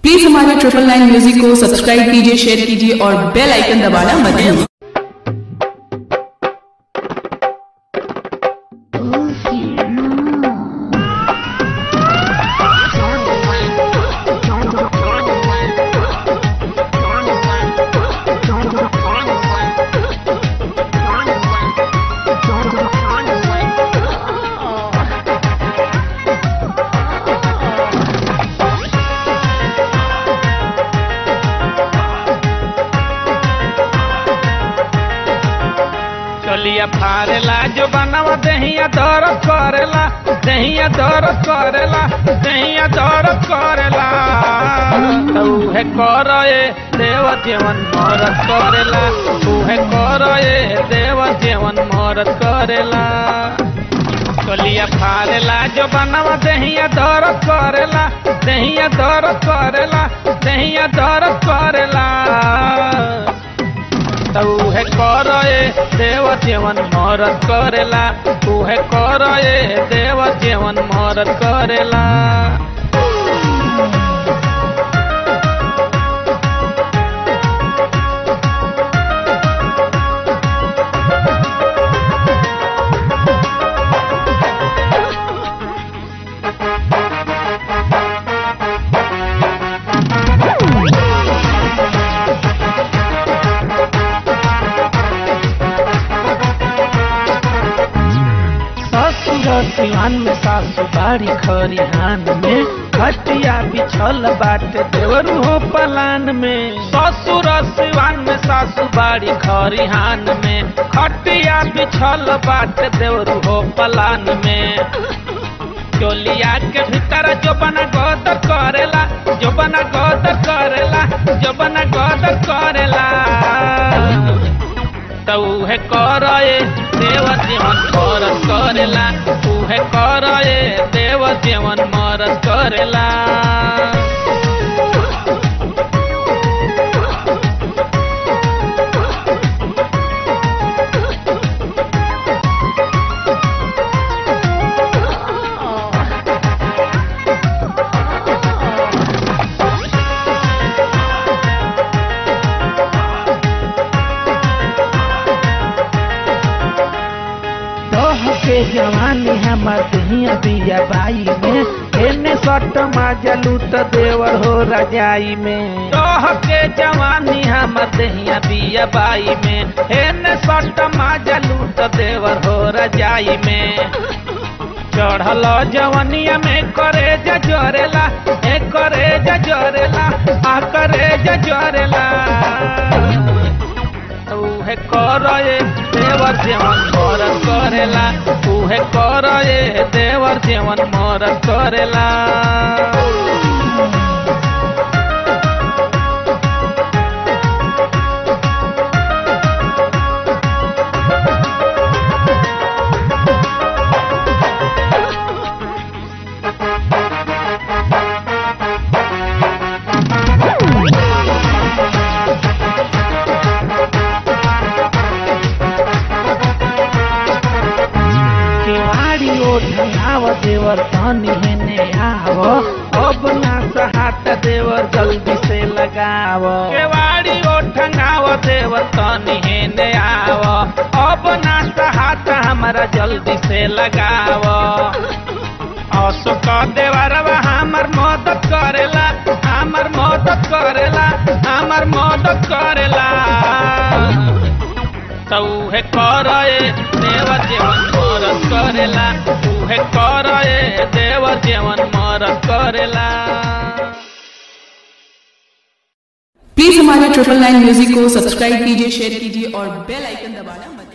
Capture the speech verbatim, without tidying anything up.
Please हमारे triple nine music को subscribe कीजिए, शेयर कीजिए और बेल आइकन दबाना मत भूलिए। चलिया फारेला जो बनवा दहिया दरद करेला, दहिया दरद करेला, दहिया दरद करेला। तूहे करे देव जीवन मरद करेला, तूहे करे देव जीवन मरद करेला। चलिया फारेला जो बनवा दहिया दरद करेला, दहिया दरद करेला, दहिया दरद करेला। तूहे करे देव जीवन मरद करेला, तूहे करे देव जीवन मरद करेला। सिवान में सासु बाड़ी खरिहान में, खटिया बिछल बाटे देवरू हो पलान में। ससुर सिवान में सासु बाड़ी खरिहान में, खटिया बिछल बाटे देवरू हो पलान में। चोलिया के भीतर जो बना गदर करेला, जो बना गदर करेला, जो बना गदर करेला। तूहे करे देव जीवन मरद करेला, तूहे करे देव जीवन मरद करेला। के जवानी हमर दहिया बिया बाई में, एने सट माजा लूट देवर हो रजाई में। तोह के जवानी हमर दहिया बिया बाई में, एने सट माजा लूट देवर हो रजाई में। चढ़ल जवनिया में करे जरेला, ए करे जरेला, आ करे जरेला। तूहे करे देवर जीवन मरद करेला, तूहे करे देवर जीवन मरद करेला। ढंगाव देवर तनी हेने आव, अब ना सहात देवर जल्दी से लगाव। केवाड़ी ओ ढंगाव देवर तनी हेने आव, अब ना सहात हमारा जल्दी से लगाव। अशोक देवरवा हमर मदद करेला, हमर मदद करेला, हमर मदद करेला। तूहे करे देव जीवन मरद करेला, तूहे करे देव जीवन मरद करेला। प्लीज हमारे ट्रिपल नाइन म्यूजिक को सब्सक्राइब कीजिए, शेयर कीजिए और बेल आइकन दबाना मत